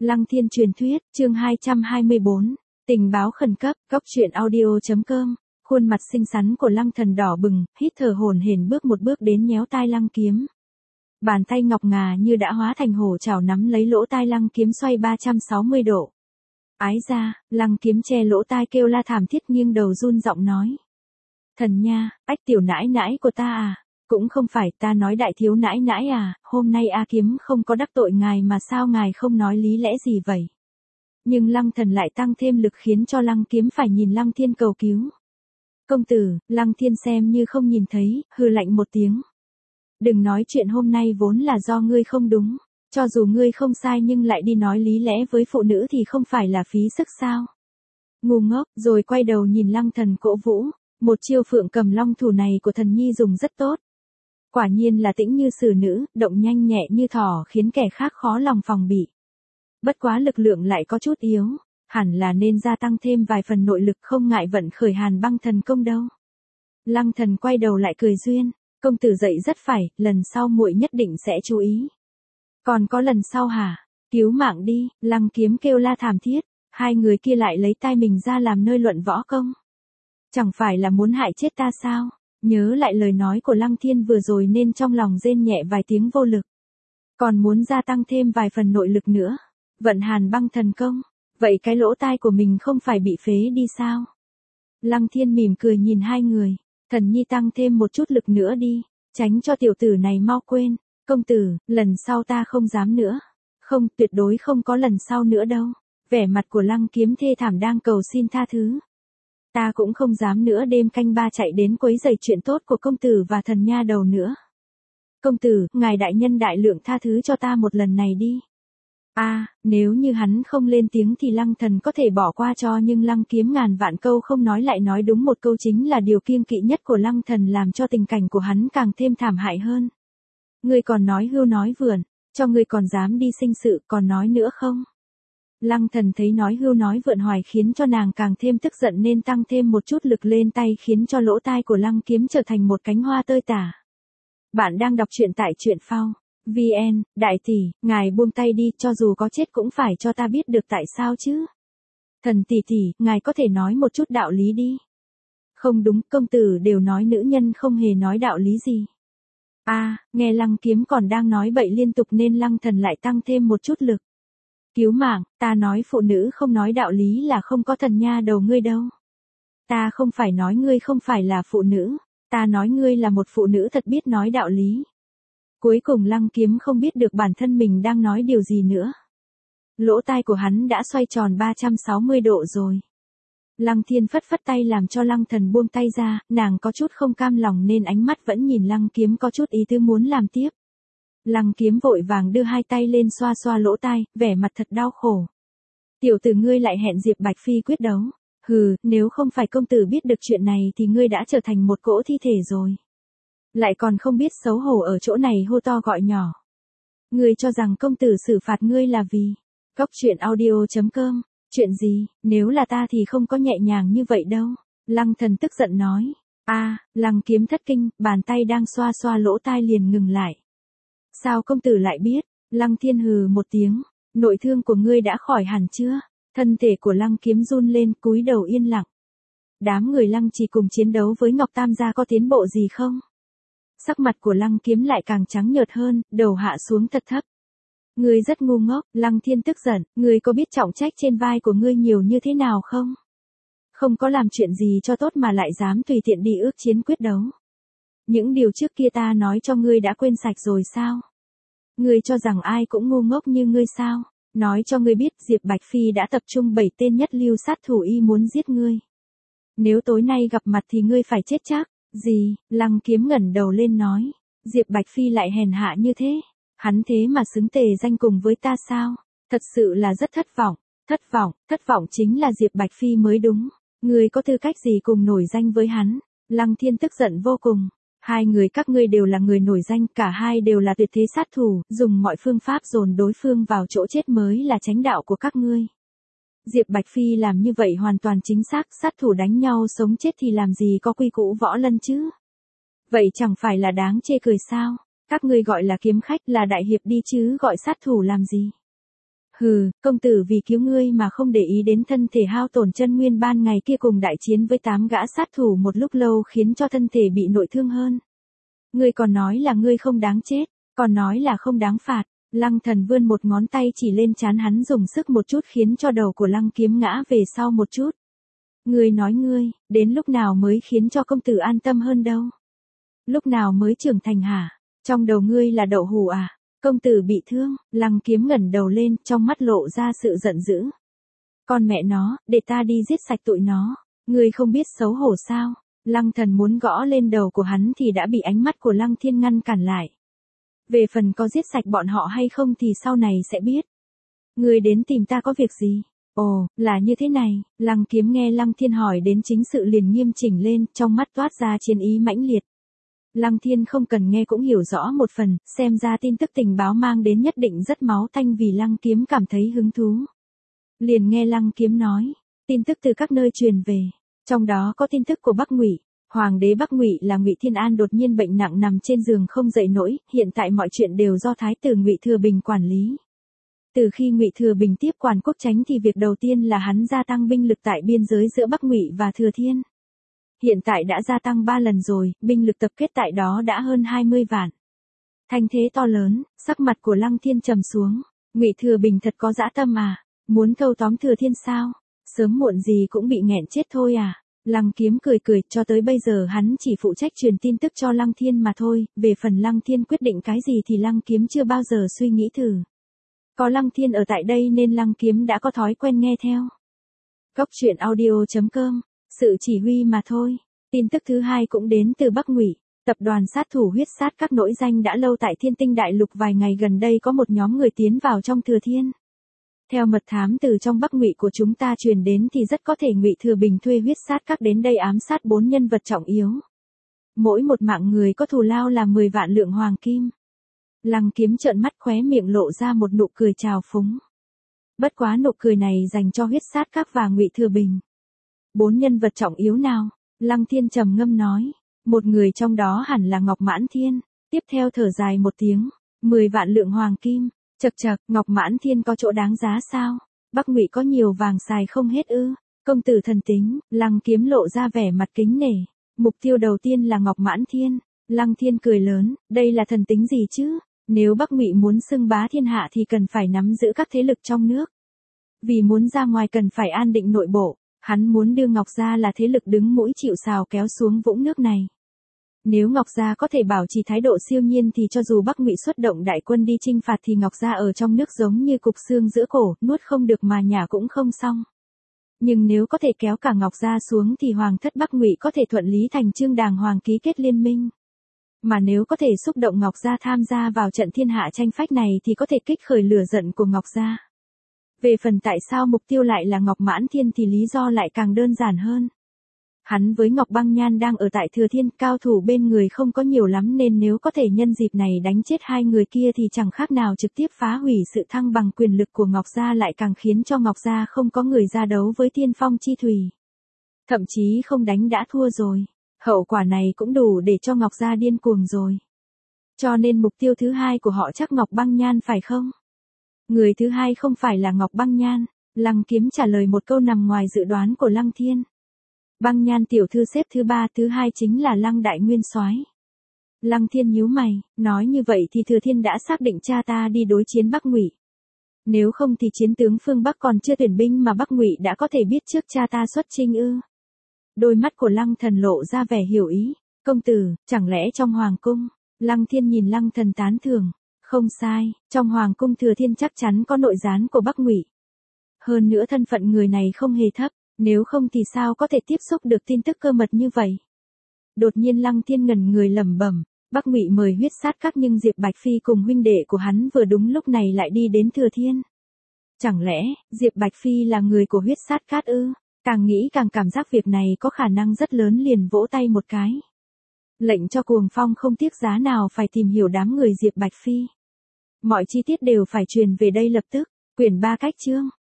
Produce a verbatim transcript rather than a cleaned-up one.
Lăng Thiên truyền thuyết, chương hai trăm hai mươi bốn, tình báo khẩn cấp, góc truyện audio chấm com. Khuôn mặt xinh xắn của Lăng Thần đỏ bừng, hít thở hổn hển bước một bước đến nhéo tai Lăng Kiếm. Bàn tay ngọc ngà như đã hóa thành hổ chảo nắm lấy lỗ tai Lăng Kiếm xoay ba trăm sáu mươi độ. Ái ra, Lăng Kiếm che lỗ tai kêu la thảm thiết nghiêng đầu run giọng nói. Thần nha, ách tiểu nãi nãi của ta à, cũng không phải ta nói đại thiếu nãi nãi à, hôm nay A Kiếm không có đắc tội ngài mà sao ngài không nói lý lẽ gì vậy. Nhưng Lăng Thần lại tăng thêm lực khiến cho Lăng Kiếm phải nhìn Lăng Thiên cầu cứu. Công tử, Lăng Thiên xem như không nhìn thấy, hừ lạnh một tiếng. Đừng nói chuyện hôm nay vốn là do ngươi không đúng, cho dù ngươi không sai nhưng lại đi nói lý lẽ với phụ nữ thì không phải là phí sức sao. Ngu ngốc, rồi quay đầu nhìn Lăng Thần cổ vũ, một chiêu phượng cầm long thủ này của thần nhi dùng rất tốt. Quả nhiên là tĩnh như sử nữ, động nhanh nhẹ như thỏ khiến kẻ khác khó lòng phòng bị. Bất quá lực lượng lại có chút yếu, hẳn là nên gia tăng thêm vài phần nội lực không ngại vận khởi Hàn Băng thần công đâu. Lăng Thần quay đầu lại cười duyên, công tử dậy rất phải, lần sau muội nhất định sẽ chú ý. Còn có lần sau hả? Cứu mạng đi, Lăng Kiếm kêu la thảm thiết, hai người kia lại lấy tai mình ra làm nơi luận võ công. Chẳng phải là muốn hại chết ta sao? Nhớ lại lời nói của Lăng Thiên vừa rồi nên trong lòng rên nhẹ vài tiếng vô lực. Còn muốn gia tăng thêm vài phần nội lực nữa. Vận Hàn Băng thần công. Vậy cái lỗ tai của mình không phải bị phế đi sao? Lăng Thiên mỉm cười nhìn hai người. Thần nhi tăng thêm một chút lực nữa đi. Tránh cho tiểu tử này mau quên. Công tử, lần sau ta không dám nữa. Không, tuyệt đối không có lần sau nữa đâu. Vẻ mặt của Lăng Kiếm thê thảm đang cầu xin tha thứ. Ta cũng không dám nữa đêm canh ba chạy đến quấy rầy chuyện tốt của công tử và thần nha đầu nữa. Công tử, ngài đại nhân đại lượng tha thứ cho ta một lần này đi. A, à, nếu như hắn không lên tiếng thì Lăng Thần có thể bỏ qua cho nhưng Lăng Kiếm ngàn vạn câu không nói lại nói đúng một câu chính là điều kiêng kỵ nhất của Lăng Thần làm cho tình cảnh của hắn càng thêm thảm hại hơn. Ngươi còn nói hưu nói vượn, cho ngươi còn dám đi sinh sự còn nói nữa không? Lăng Thần thấy nói hưu nói vượn hoài khiến cho nàng càng thêm tức giận nên tăng thêm một chút lực lên tay khiến cho lỗ tai của Lăng Kiếm trở thành một cánh hoa tơi tả. Bạn đang đọc truyện tại truyện phao. vê en, đại tỷ, ngài buông tay đi, cho dù có chết cũng phải cho ta biết được tại sao chứ. Thần tỷ tỷ, ngài có thể nói một chút đạo lý đi. Không đúng, công tử đều nói nữ nhân không hề nói đạo lý gì. A, à, nghe Lăng Kiếm còn đang nói bậy liên tục nên Lăng Thần lại tăng thêm một chút lực. Cứu mạng, ta nói phụ nữ không nói đạo lý là không có thần nha đầu ngươi đâu. Ta không phải nói ngươi không phải là phụ nữ, ta nói ngươi là một phụ nữ thật biết nói đạo lý. Cuối cùng Lăng Kiếm không biết được bản thân mình đang nói điều gì nữa. Lỗ tai của hắn đã xoay tròn ba trăm sáu mươi độ rồi. Lăng Thiên phất phất tay làm cho Lăng Thần buông tay ra, nàng có chút không cam lòng nên ánh mắt vẫn nhìn Lăng Kiếm có chút ý tứ muốn làm tiếp. Lăng Kiếm vội vàng đưa hai tay lên xoa xoa lỗ tai, vẻ mặt thật đau khổ. Tiểu tử ngươi lại hẹn Diệp Bạch Phi quyết đấu. Hừ, nếu không phải công tử biết được chuyện này thì ngươi đã trở thành một cỗ thi thể rồi. Lại còn không biết xấu hổ ở chỗ này hô to gọi nhỏ. Ngươi cho rằng công tử xử phạt ngươi là vì. Góc truyện audio chấm com. Chuyện gì, nếu là ta thì không có nhẹ nhàng như vậy đâu. Lăng Thần tức giận nói. A, à, Lăng Kiếm thất kinh, bàn tay đang xoa xoa lỗ tai liền ngừng lại. Sao công tử lại biết? Lăng Thiên hừ một tiếng, nội thương của ngươi đã khỏi hẳn chưa? Thân thể của Lăng Kiếm run lên, cúi đầu yên lặng. Đám người Lăng chỉ cùng chiến đấu với Ngọc Tam gia có tiến bộ gì không? Sắc mặt của Lăng Kiếm lại càng trắng nhợt hơn, đầu hạ xuống thật thấp. Ngươi rất ngu ngốc, Lăng Thiên tức giận, ngươi có biết trọng trách trên vai của ngươi nhiều như thế nào không? Không có làm chuyện gì cho tốt mà lại dám tùy tiện đi ước chiến quyết đấu. Những điều trước kia ta nói cho ngươi đã quên sạch rồi sao? Ngươi cho rằng ai cũng ngu ngốc như ngươi sao? Nói cho ngươi biết Diệp Bạch Phi đã tập trung bảy tên nhất lưu sát thủ y muốn giết ngươi. Nếu tối nay gặp mặt thì ngươi phải chết chắc. Gì? Lăng Kiếm ngẩng đầu lên nói. Diệp Bạch Phi lại hèn hạ như thế. Hắn thế mà xứng tề danh cùng với ta sao? Thật sự là rất thất vọng. Thất vọng, thất vọng chính là Diệp Bạch Phi mới đúng. Ngươi có tư cách gì cùng nổi danh với hắn? Lăng Thiên tức giận vô cùng. Hai người các ngươi đều là người nổi danh, cả hai đều là tuyệt thế sát thủ, dùng mọi phương pháp dồn đối phương vào chỗ chết mới là chánh đạo của các ngươi. Diệp Bạch Phi làm như vậy hoàn toàn chính xác, sát thủ đánh nhau sống chết thì làm gì có quy củ võ lân chứ? Vậy chẳng phải là đáng chê cười sao? Các ngươi gọi là kiếm khách là đại hiệp đi chứ gọi sát thủ làm gì? Hừ, công tử vì cứu ngươi mà không để ý đến thân thể hao tổn chân nguyên ban ngày kia cùng đại chiến với tám gã sát thủ một lúc lâu khiến cho thân thể bị nội thương hơn. Ngươi còn nói là ngươi không đáng chết, còn nói là không đáng phạt. Lăng Thần vươn một ngón tay chỉ lên trán hắn dùng sức một chút khiến cho đầu của Lăng Kiếm ngã về sau một chút. Ngươi nói ngươi, đến lúc nào mới khiến cho công tử an tâm hơn đâu? Lúc nào mới trưởng thành hả? Trong đầu ngươi là đậu hũ à? Công tử bị thương, Lăng Kiếm ngẩng đầu lên, trong mắt lộ ra sự giận dữ. Con mẹ nó, để ta đi giết sạch tụi nó, ngươi không biết xấu hổ sao? Lăng Thần muốn gõ lên đầu của hắn thì đã bị ánh mắt của Lăng Thiên ngăn cản lại. Về phần có giết sạch bọn họ hay không thì sau này sẽ biết. Ngươi đến tìm ta có việc gì? Ồ, là như thế này, Lăng Kiếm nghe Lăng Thiên hỏi đến chính sự liền nghiêm chỉnh lên, trong mắt toát ra chiến ý mãnh liệt. Lăng Thiên không cần nghe cũng hiểu rõ một phần, xem ra tin tức tình báo mang đến nhất định rất máu tanh vì Lăng Kiếm cảm thấy hứng thú. Liền nghe Lăng Kiếm nói, tin tức từ các nơi truyền về, trong đó có tin tức của Bắc Ngụy. Hoàng đế Bắc Ngụy là Ngụy Thiên An đột nhiên bệnh nặng nằm trên giường không dậy nổi, hiện tại mọi chuyện đều do thái tử Ngụy Thừa Bình quản lý. Từ khi Ngụy Thừa Bình tiếp quản quốc chánh thì việc đầu tiên là hắn gia tăng binh lực tại biên giới giữa Bắc Ngụy và Thừa Thiên. Hiện tại đã gia tăng ba lần rồi, binh lực tập kết tại đó đã hơn hai mươi vạn. Thanh thế to lớn, sắc mặt của Lăng Thiên trầm xuống, Ngụy Thừa Bình thật có dã tâm à, muốn thâu tóm Thừa Thiên sao? Sớm muộn gì cũng bị nghẹn chết thôi à? Lăng Kiếm cười cười, cho tới bây giờ hắn chỉ phụ trách truyền tin tức cho Lăng Thiên mà thôi, về phần Lăng Thiên quyết định cái gì thì Lăng Kiếm chưa bao giờ suy nghĩ thử. Có Lăng Thiên ở tại đây nên Lăng Kiếm đã có thói quen nghe theo. Cốc truyện audio chấm com, sự chỉ huy mà thôi. Tin tức thứ hai cũng đến từ Bắc Ngụy, tập đoàn sát thủ huyết sát các nổi danh đã lâu tại Thiên Tinh Đại Lục vài ngày gần đây có một nhóm người tiến vào trong Thừa Thiên. Theo mật thám từ trong Bắc Ngụy của chúng ta truyền đến thì rất có thể Ngụy Thừa Bình thuê huyết sát các đến đây ám sát bốn nhân vật trọng yếu. Mỗi một mạng người có thù lao là mười vạn lượng hoàng kim. Lăng Kiếm trợn mắt khóe miệng lộ ra một nụ cười trào phúng. Bất quá nụ cười này dành cho huyết sát các và Ngụy Thừa Bình. Bốn nhân vật trọng yếu nào? Lăng Thiên trầm ngâm nói. Một người trong đó hẳn là Ngọc Mãn Thiên. Tiếp theo thở dài một tiếng. Mười vạn lượng hoàng kim. Chậc chậc, Ngọc Mãn Thiên có chỗ đáng giá sao? Bắc Ngụy có nhiều vàng xài không hết ư? Công tử thần tính, Lăng Kiếm lộ ra vẻ mặt kính nể. Mục tiêu đầu tiên là Ngọc Mãn Thiên. Lăng Thiên cười lớn, đây là thần tính gì chứ? Nếu Bắc Ngụy muốn xưng bá thiên hạ thì cần phải nắm giữ các thế lực trong nước. Vì muốn ra ngoài cần phải an định nội bộ, hắn muốn đưa Ngọc Gia là thế lực đứng mũi chịu sào kéo xuống vũng nước này. Nếu Ngọc Gia có thể bảo trì thái độ siêu nhiên thì cho dù Bắc Ngụy xuất động đại quân đi chinh phạt thì Ngọc Gia ở trong nước giống như cục xương giữa cổ, nuốt không được mà nhả cũng không xong. Nhưng nếu có thể kéo cả Ngọc Gia xuống thì Hoàng thất Bắc Ngụy có thể thuận lý thành chương đàng hoàng ký kết liên minh. Mà nếu có thể xúc động Ngọc Gia tham gia vào trận thiên hạ tranh phách này thì có thể kích khởi lửa giận của Ngọc Gia. Về phần tại sao mục tiêu lại là Ngọc Mãn Thiên thì lý do lại càng đơn giản hơn. Hắn với Ngọc Băng Nhan đang ở tại Thừa Thiên, cao thủ bên người không có nhiều lắm nên nếu có thể nhân dịp này đánh chết hai người kia thì chẳng khác nào trực tiếp phá hủy sự thăng bằng quyền lực của Ngọc Gia, lại càng khiến cho Ngọc Gia không có người ra đấu với Tiên Phong Chi Thủy. Thậm chí không đánh đã thua rồi. Hậu quả này cũng đủ để cho Ngọc Gia điên cuồng rồi. Cho nên mục tiêu thứ hai của họ chắc Ngọc Băng Nhan phải không? Người thứ hai không phải là Ngọc Băng Nhan. Lăng Kiếm trả lời một câu nằm ngoài dự đoán của Lăng Thiên. Băng Nhan tiểu thư xếp thứ ba, thứ hai chính là Lăng Đại Nguyên Soái. Lăng Thiên nhíu mày, nói như vậy thì Thừa Thiên đã xác định cha ta đi đối chiến Bắc Ngụy. Nếu không thì chiến tướng phương Bắc còn chưa tuyển binh mà Bắc Ngụy đã có thể biết trước cha ta xuất chinh ư? Đôi mắt của Lăng Thần lộ ra vẻ hiểu ý. Công tử, chẳng lẽ trong hoàng cung? Lăng Thiên nhìn Lăng Thần tán thưởng. Không sai, trong hoàng cung Thừa Thiên chắc chắn có nội gián của Bắc Ngụy. Hơn nữa thân phận người này không hề thấp, nếu không thì sao có thể tiếp xúc được tin tức cơ mật như vậy? Đột nhiên Lăng Thiên ngẩn người lẩm bẩm, Bắc Ngụy mời huyết sát các nhưng Diệp Bạch Phi cùng huynh đệ của hắn vừa đúng lúc này lại đi đến Thừa Thiên. Chẳng lẽ, Diệp Bạch Phi là người của huyết sát cát ư? Càng nghĩ càng cảm giác việc này có khả năng rất lớn, liền vỗ tay một cái. Lệnh cho Cuồng Phong không tiếc giá nào phải tìm hiểu đám người Diệp Bạch Phi. Mọi chi tiết đều phải truyền về đây lập tức. Quyển ba cách chương.